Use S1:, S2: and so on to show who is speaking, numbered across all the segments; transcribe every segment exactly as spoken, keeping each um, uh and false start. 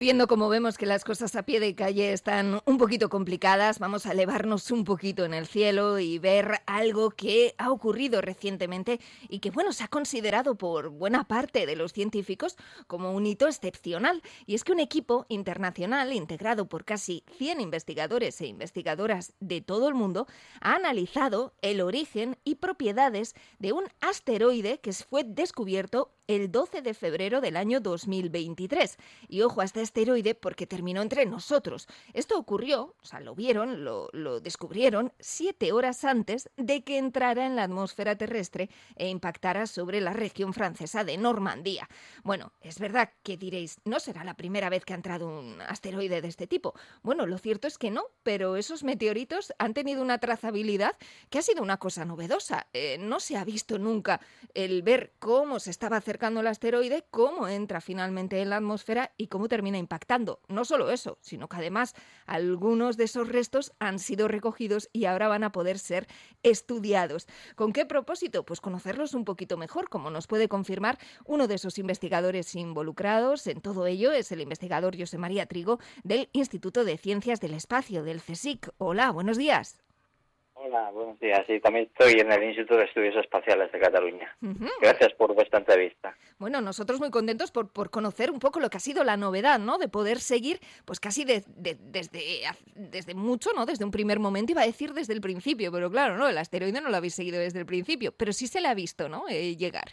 S1: Viendo como vemos que las cosas a pie de calle están un poquito complicadas, vamos a elevarnos un poquito en el cielo y ver algo que ha ocurrido recientemente y que, bueno, se ha considerado por buena parte de los científicos como un hito excepcional. Y es que un equipo internacional integrado por casi cien investigadores e investigadoras de todo el mundo ha analizado el origen y propiedades de un asteroide que fue descubierto el doce de febrero del año dos mil veintitrés. Y ojo a este asteroide porque terminó entre nosotros. Esto ocurrió, o sea, lo vieron, lo, lo descubrieron siete horas antes de que entrara en la atmósfera terrestre e impactara sobre la región francesa de Normandía. Bueno, es verdad que diréis, no será la primera vez que ha entrado un asteroide de este tipo. Bueno, lo cierto es que no, pero esos meteoritos han tenido una trazabilidad que ha sido una cosa novedosa. Eh, no se ha visto nunca el ver cómo se estaba acercando el asteroide, cómo entra finalmente en la atmósfera y cómo termina impactando. No solo eso, sino que además algunos de esos restos han sido recogidos y ahora van a poder ser estudiados. ¿Con qué propósito? Pues conocerlos un poquito mejor, como nos puede confirmar uno de esos investigadores involucrados en todo ello, es el investigador José María Trigo del Instituto de Ciencias del Espacio, del CSIC. Hola, buenos días.
S2: Hola, buenos días. Sí, también estoy en el Instituto de Estudios Espaciales de Cataluña.
S1: Uh-huh.
S2: Gracias por vuestra entrevista.
S1: Bueno, nosotros muy contentos por, por conocer un poco lo que ha sido la novedad, ¿no? De poder seguir, pues casi de, de, desde, desde mucho, ¿no? Desde un primer momento, iba a decir desde el principio, pero claro, ¿no? El asteroide no lo habéis seguido desde el principio, pero sí se le ha visto, ¿no? Eh, llegar.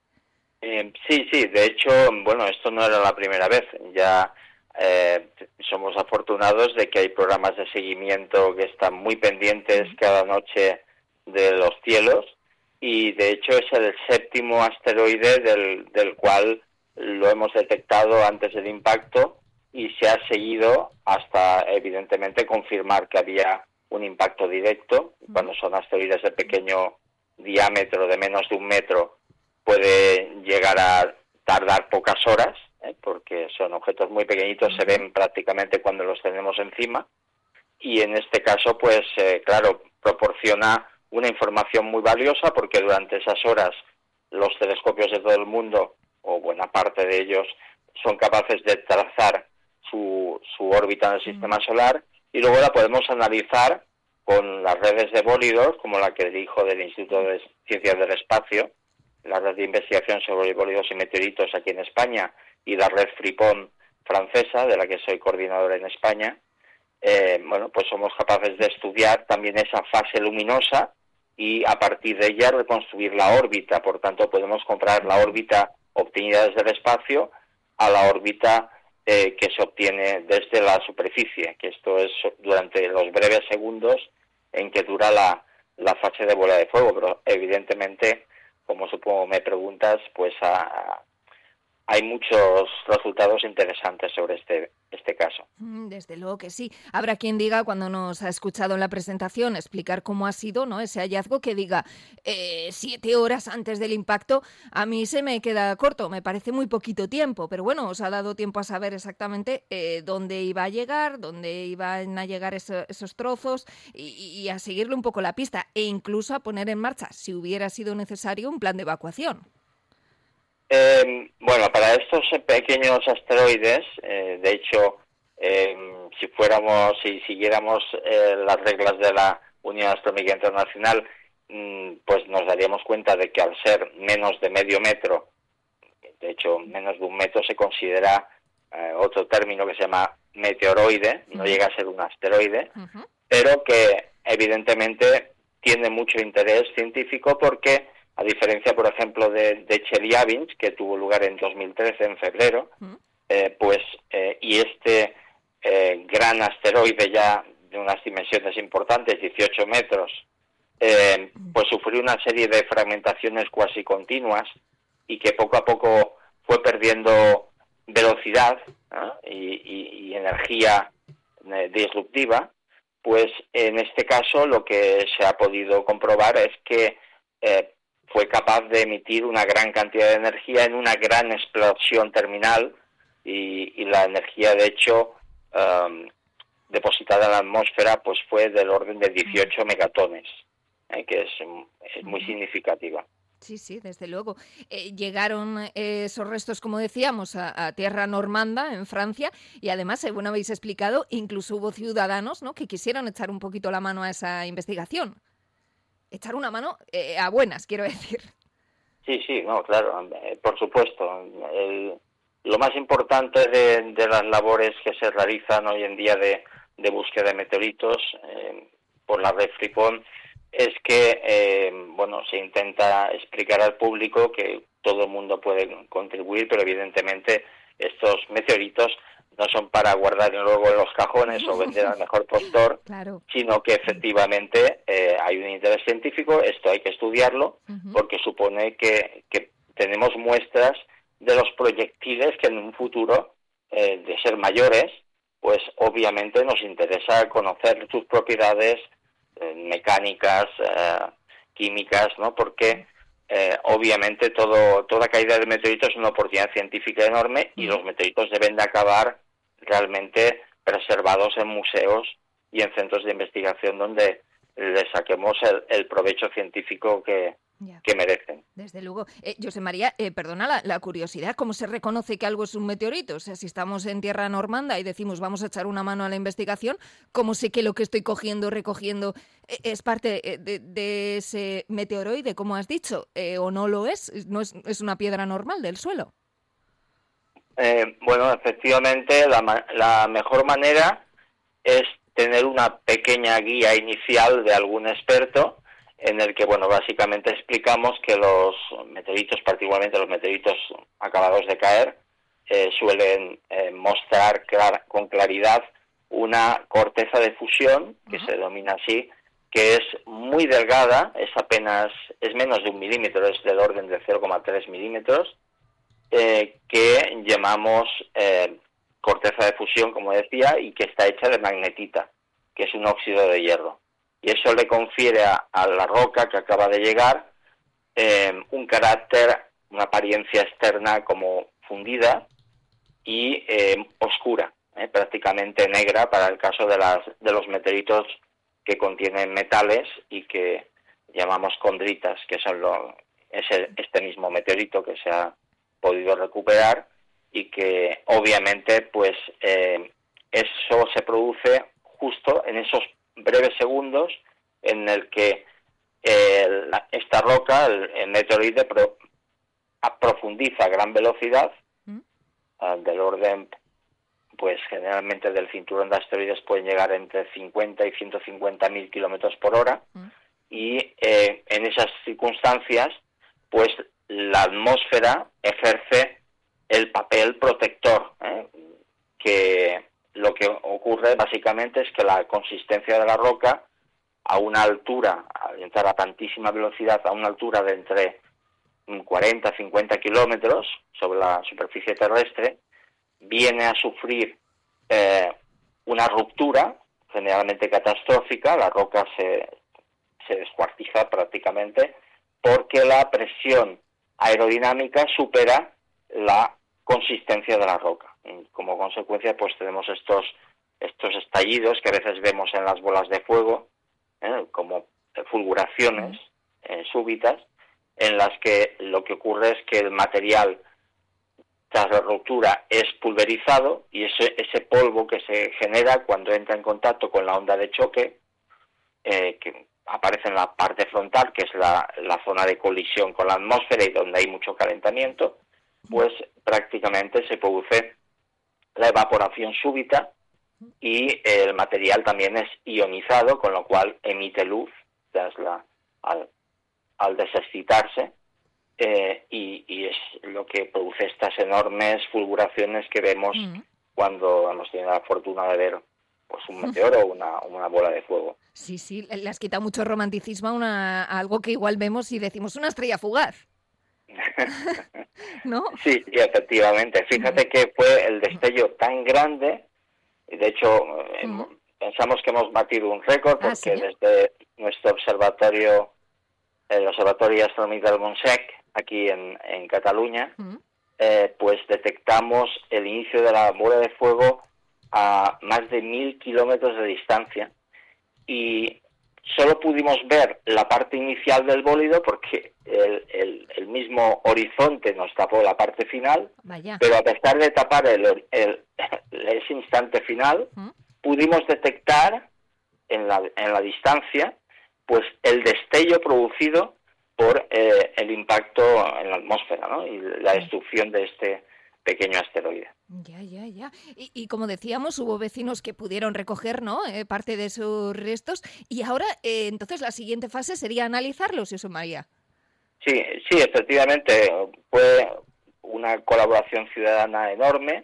S2: Eh, sí, sí, de hecho, bueno, esto no era la primera vez. Ya eh, somos afortunados de que hay programas de seguimiento que están muy pendientes cada noche de los cielos. Y de hecho es el séptimo asteroide del, del cual lo hemos detectado antes del impacto y se ha seguido hasta evidentemente confirmar que había un impacto directo. Cuando son asteroides de pequeño diámetro, de menos de un metro, puede llegar a tardar pocas horas, ¿eh? porque son objetos muy pequeñitos, se ven prácticamente cuando los tenemos encima. Y en este caso, pues eh, claro, proporciona una información muy valiosa porque durante esas horas los telescopios de todo el mundo, o buena parte de ellos, son capaces de trazar su, su órbita en el sistema solar y luego la podemos analizar con las redes de bólidos, como la que dirijo del Instituto de Ciencias del Espacio, la red de investigación sobre bólidos y meteoritos aquí en España y la red FRIPON francesa, de la que soy coordinador en España. Eh, bueno, pues somos capaces de estudiar también esa fase luminosa y a partir de ella reconstruir la órbita. Por tanto, podemos comparar la órbita obtenida desde el espacio a la órbita eh, que se obtiene desde la superficie, que esto es durante los breves segundos en que dura la, la fase de bola de fuego. Pero evidentemente, como supongo me preguntas, pues a, a, hay muchos resultados interesantes sobre este, este caso.
S1: Desde luego que sí. Habrá quien diga, cuando nos ha escuchado en la presentación explicar cómo ha sido, ¿no?, ese hallazgo, que diga eh, siete horas antes del impacto, a mí se me queda corto, me parece muy poquito tiempo, pero bueno, os ha dado tiempo a saber exactamente eh, dónde iba a llegar, dónde iban a llegar eso, esos trozos y, y a seguirle un poco la pista e incluso a poner en marcha, si hubiera sido necesario, un plan de evacuación.
S2: Eh, bueno, para estos pequeños asteroides, eh, de hecho, eh, si fuéramos, si siguiéramos eh, las reglas de la Unión Astronómica Internacional, mm, pues nos daríamos cuenta de que al ser menos de medio metro, de hecho menos de un metro, se considera eh, otro término que se llama meteoroide, no llega a ser un asteroide, uh-huh. pero que evidentemente tiene mucho interés científico porque, a diferencia, por ejemplo, de, de Chelyabinsk, que tuvo lugar en dos mil trece, en febrero, mm. eh, pues, eh, y este eh, gran asteroide ya de unas dimensiones importantes, dieciocho metros, eh, pues sufrió una serie de fragmentaciones cuasi continuas y que poco a poco fue perdiendo velocidad, ¿eh? y, y, y energía eh, disruptiva. Pues en este caso lo que se ha podido comprobar es que eh, fue capaz de emitir una gran cantidad de energía en una gran explosión terminal y, y la energía, de hecho, um, depositada en la atmósfera, pues fue del orden de dieciocho megatones, eh, que es, es muy significativa.
S1: Sí, sí, desde luego. Eh, llegaron eh, esos restos, como decíamos, a, a tierra normanda, en Francia, y además, según habéis explicado, incluso hubo ciudadanos, ¿no?, que quisieron echar un poquito la mano a esa investigación. Echar una mano eh, a buenas, quiero decir.
S2: Sí, sí, no, claro, eh, por supuesto. El, lo más importante de, de las labores que se realizan hoy en día de, de búsqueda de meteoritos eh, por la red Frippon es que, eh, bueno, se intenta explicar al público que todo el mundo puede contribuir, pero evidentemente estos meteoritos no son para guardar luego en los cajones o vender al mejor postor,
S1: claro.
S2: sino que efectivamente eh, hay un interés científico, esto hay que estudiarlo, uh-huh. porque supone que, que tenemos muestras de los proyectiles que en un futuro, eh, de ser mayores, pues obviamente nos interesa conocer sus propiedades eh, mecánicas, eh, químicas, ¿no? Porque eh, obviamente todo toda caída de meteoritos es una oportunidad científica enorme y los meteoritos deben de acabar realmente preservados en museos y en centros de investigación donde le saquemos el, el provecho científico que, que merecen.
S1: Desde luego. Eh, José María, eh, perdona la, la curiosidad, ¿cómo se reconoce que algo es un meteorito? O sea, si estamos en tierra normanda y decimos vamos a echar una mano a la investigación, ¿cómo sé que lo que estoy cogiendo, recogiendo, eh, es parte de, de ese meteoroide, como has dicho? Eh, ¿O no lo es? ¿No es, es una piedra normal del suelo?
S2: Eh, bueno, efectivamente, la, la mejor manera es tener una pequeña guía inicial de algún experto en el que, bueno, básicamente explicamos que los meteoritos, particularmente los meteoritos acabados de caer, eh, suelen eh, mostrar clar- con claridad una corteza de fusión, que uh-huh. se denomina así, que es muy delgada, es apenas, es menos de un milímetro, es del orden de cero coma tres milímetros, Eh, que llamamos eh, corteza de fusión, como decía, y que está hecha de magnetita, que es un óxido de hierro. Y eso le confiere a, a la roca que acaba de llegar eh, un carácter, una apariencia externa como fundida y eh, oscura, eh, prácticamente negra para el caso de, las, de los meteoritos que contienen metales y que llamamos condritas, que son lo, es el, este mismo meteorito que se ha podido recuperar y que obviamente pues eh, eso se produce justo en esos breves segundos en el que eh, la, esta roca, el, el meteorite pro, profundiza a gran velocidad, ¿Mm? uh, del orden pues generalmente del cinturón de asteroides pueden llegar entre cincuenta y ciento cincuenta mil kilómetros por hora ¿Mm? y eh, en esas circunstancias pues la atmósfera ejerce el papel protector, ¿eh? que lo que ocurre básicamente es que la consistencia de la roca a una altura, al entrar a tantísima velocidad, a una altura de entre cuarenta a cincuenta kilómetros sobre la superficie terrestre, viene a sufrir eh, una ruptura, generalmente catastrófica, la roca se, se descuartiza prácticamente, porque la presión aerodinámica supera la consistencia de la roca. Y como consecuencia, pues tenemos estos estos estallidos que a veces vemos en las bolas de fuego, ¿eh? como fulguraciones eh, súbitas, en las que lo que ocurre es que el material tras la ruptura es pulverizado y ese, ese polvo que se genera cuando entra en contacto con la onda de choque, eh, que aparece en la parte frontal, que es la, la zona de colisión con la atmósfera y donde hay mucho calentamiento, pues prácticamente se produce la evaporación súbita y el material también es ionizado, con lo cual emite luz tras la, al, al desexcitarse, eh, y, y es lo que produce estas enormes fulguraciones que vemos mm. cuando hemos tenido la fortuna de ver pues un meteoro o una, una bola de fuego.
S1: Sí, sí, le has quitado mucho romanticismo a, una, a algo que igual vemos y decimos una estrella fugaz. ¿No?
S2: Sí, sí, efectivamente. Fíjate que fue el destello tan grande, y de hecho mm. pensamos que hemos batido un récord porque ¿Ah, sí? desde nuestro observatorio, el Observatorio Astronómico del Montsec, aquí en, en Cataluña, mm. eh, pues detectamos el inicio de la bola de fuego a más de mil kilómetros de distancia y solo pudimos ver la parte inicial del bólido porque el, el, el mismo horizonte nos tapó la parte final.
S1: Vaya.
S2: Pero a pesar de tapar el, el, ese instante final, ¿Mm? pudimos detectar en la, en la distancia pues el destello producido por eh, el impacto en la atmósfera, ¿no? Y la destrucción de este pequeño asteroide.
S1: Ya, ya, ya. Y, y como decíamos, hubo vecinos que pudieron recoger, ¿no?, eh, parte de esos restos. Y ahora, eh, entonces, la siguiente fase sería analizarlos, Jesús María.
S2: Sí, sí, efectivamente. Fue una colaboración ciudadana enorme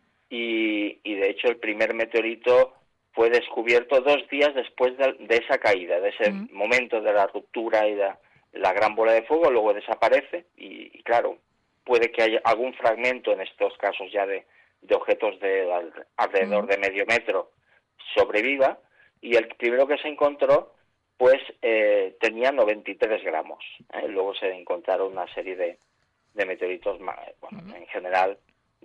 S2: y, y de hecho, el primer meteorito fue descubierto dos días después de, de esa caída, de ese mm. momento de la ruptura y de la gran bola de fuego. Luego desaparece y, y claro, puede que haya algún fragmento, en estos casos ya de, de objetos de alrededor de medio metro, sobreviva, y el primero que se encontró, pues eh, tenía noventa y tres gramos. ¿eh? Luego se encontraron una serie de, de meteoritos, bueno, en general,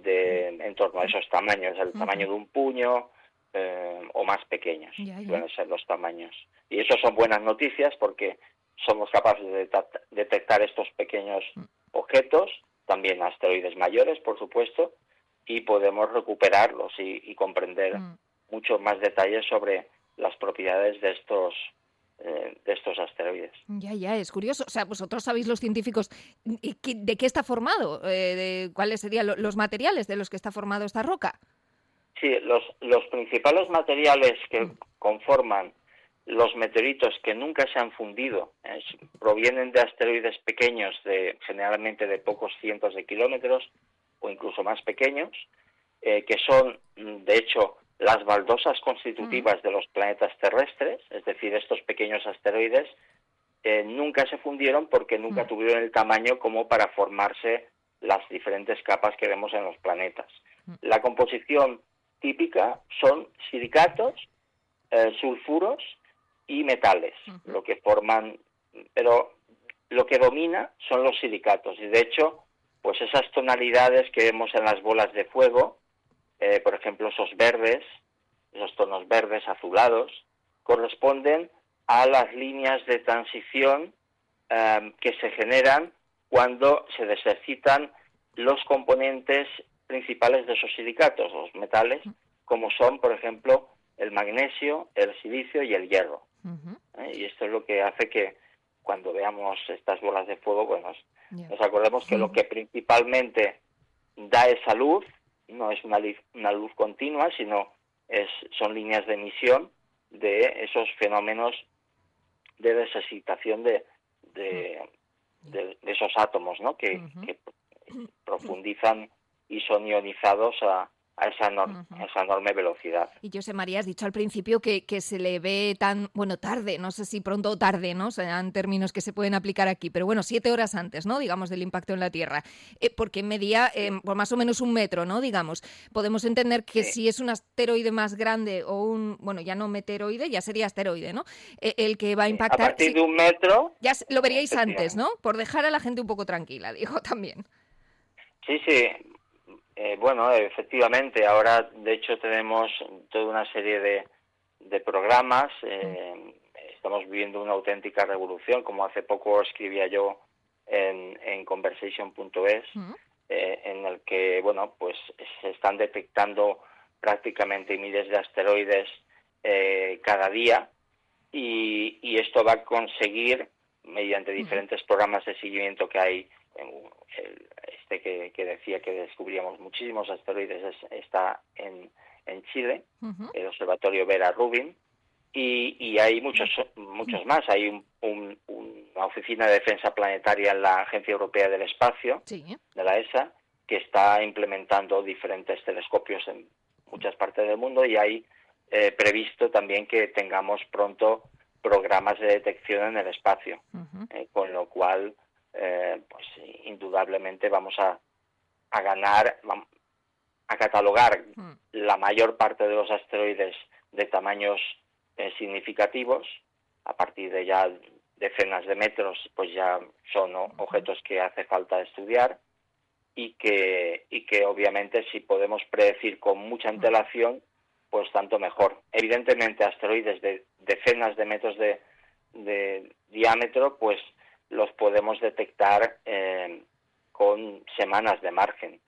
S2: de en torno a esos tamaños, el tamaño de un puño eh, o más pequeños,
S1: ya, ya.
S2: suelen ser los tamaños. Y eso son buenas noticias porque somos capaces de detectar estos pequeños objetos, también asteroides mayores, por supuesto, y podemos recuperarlos y, y comprender mm. muchos más detalles sobre las propiedades de estos eh, de estos asteroides.
S1: Ya, ya, es curioso. O sea, vosotros sabéis, los científicos, ¿de qué está formado? Eh, de, ¿Cuáles serían los materiales de los que está formado esta roca?
S2: Sí, los, los principales materiales que mm. conforman los meteoritos que nunca se han fundido eh, provienen de asteroides pequeños, de generalmente de pocos cientos de kilómetros o incluso más pequeños, eh, que son, de hecho, las baldosas constitutivas mm. de los planetas terrestres, es decir, estos pequeños asteroides eh, nunca se fundieron porque nunca mm. tuvieron el tamaño como para formarse las diferentes capas que vemos en los planetas. Mm. La composición típica son silicatos, eh, sulfuros y metales, uh-huh. lo que forman, pero lo que domina son los silicatos, y de hecho, pues esas tonalidades que vemos en las bolas de fuego, eh, por ejemplo, esos verdes, esos tonos verdes azulados, corresponden a las líneas de transición eh, que se generan cuando se desexitan los componentes principales de esos silicatos, los metales, como son, por ejemplo, el magnesio, el silicio y el hierro. Uh-huh. ¿Eh? Y esto es lo que hace que cuando veamos estas bolas de fuego, pues nos, yeah. nos acordemos que uh-huh. lo que principalmente da esa luz no es una, una luz continua, sino es son líneas de emisión de esos fenómenos de desexcitación de, de, de, de esos átomos, ¿no? que, uh-huh. que profundizan y son ionizados a a esa, enorme, uh-huh. esa enorme velocidad.
S1: Y José María, has dicho al principio que, que se le ve tan, bueno, tarde, no sé si pronto o tarde, ¿no? Sean términos que se pueden aplicar aquí, pero bueno, siete horas antes, ¿no? Digamos, del impacto en la Tierra. Eh, porque medía eh, por más o menos un metro, ¿no? Digamos, podemos entender que sí. si es un asteroide más grande o un, bueno, ya no meteoroide, ya sería asteroide, ¿no? Eh, el que va a impactar...
S2: A partir
S1: sí,
S2: de un metro...
S1: Ya lo veríais antes, ¿no? Por dejar a la gente un poco tranquila, digo, también.
S2: Sí, sí. Eh, bueno, efectivamente, ahora de hecho tenemos toda una serie de, de programas, eh, estamos viviendo una auténtica revolución, como hace poco escribía yo en, en conversation punto es, uh-huh. eh, en el que, bueno, pues se están detectando prácticamente miles de asteroides eh, cada día, y, y esto va a conseguir, mediante diferentes uh-huh. programas de seguimiento que hay, el, este que, que decía que descubríamos muchísimos asteroides es, está en, en Chile, uh-huh. el Observatorio Vera Rubin, y, y hay muchos muchos más. Hay un, un, una oficina de defensa planetaria en la Agencia Europea del Espacio, sí. de la E S A, que está implementando diferentes telescopios en muchas partes del mundo, y hay eh, previsto también que tengamos pronto programas de detección en el espacio, uh-huh. eh, con lo cual Eh, pues indudablemente vamos a, a ganar, a catalogar mm. la mayor parte de los asteroides de tamaños eh, significativos. A partir de ya decenas de metros, pues ya son o, objetos que hace falta estudiar, y que, y que obviamente si podemos predecir con mucha antelación, pues tanto mejor. Evidentemente asteroides de decenas de metros de de diámetro, pues los podemos detectar eh, con semanas de margen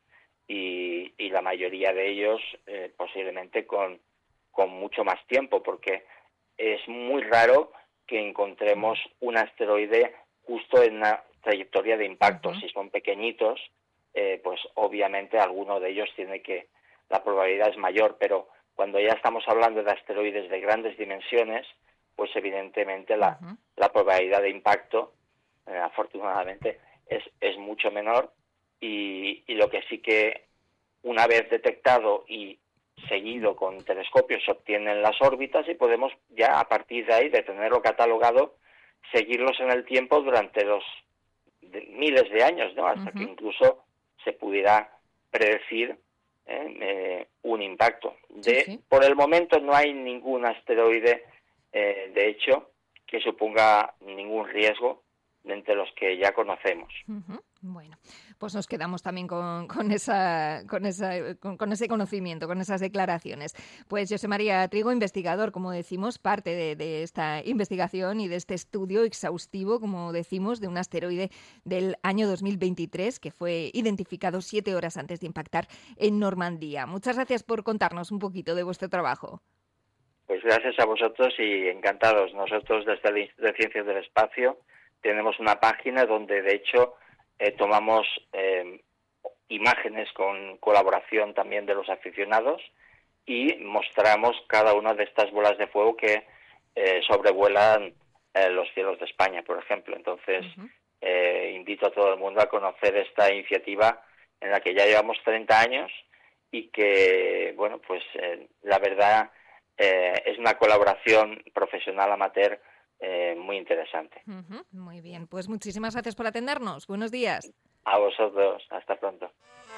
S2: y, y la mayoría de ellos eh, posiblemente con, con mucho más tiempo, porque es muy raro que encontremos un asteroide justo en una trayectoria de impacto. Uh-huh. Si son pequeñitos, eh, pues obviamente alguno de ellos tiene que, la probabilidad es mayor, pero cuando ya estamos hablando de asteroides de grandes dimensiones, pues evidentemente la, uh-huh. la probabilidad de impacto, eh, afortunadamente, es, es mucho menor y, y lo que sí que una vez detectado y seguido con telescopios se obtienen las órbitas y podemos ya a partir de ahí, de tenerlo catalogado, seguirlos en el tiempo durante los de, miles de años, ¿no? Hasta uh-huh. que incluso se pudiera predecir eh, eh, un impacto. De, sí, sí. Por el momento no hay ningún asteroide, eh, de hecho, que suponga ningún riesgo de entre los que ya conocemos.
S1: Uh-huh. Bueno, pues nos quedamos también con, con, esa, con, esa, con, con ese conocimiento, con esas declaraciones. Pues José María Trigo, investigador, como decimos, parte de, de esta investigación y de este estudio exhaustivo, como decimos, de un asteroide del año dos mil veintitrés que fue identificado siete horas antes de impactar en Normandía. Muchas gracias por contarnos un poquito de vuestro trabajo.
S2: Pues gracias a vosotros y encantados. Nosotros desde el Instituto de Ciencias del Espacio tenemos una página donde de hecho eh, tomamos eh, imágenes con colaboración también de los aficionados y mostramos cada una de estas bolas de fuego que eh, sobrevuelan eh, los cielos de España, por ejemplo. Entonces uh-huh. eh, invito a todo el mundo a conocer esta iniciativa en la que ya llevamos treinta años y que, bueno, pues eh, la verdad eh, es una colaboración profesional amateur Eh, muy interesante.
S1: Uh-huh. Muy bien, pues muchísimas gracias por atendernos. Buenos días.
S2: A vosotros, hasta pronto.